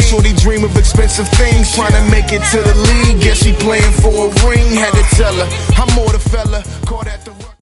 Shorty dream of expensive things, trying to make it to the league. Guess she playing for a ring. Had to tell her I'm more the fella. Caught at the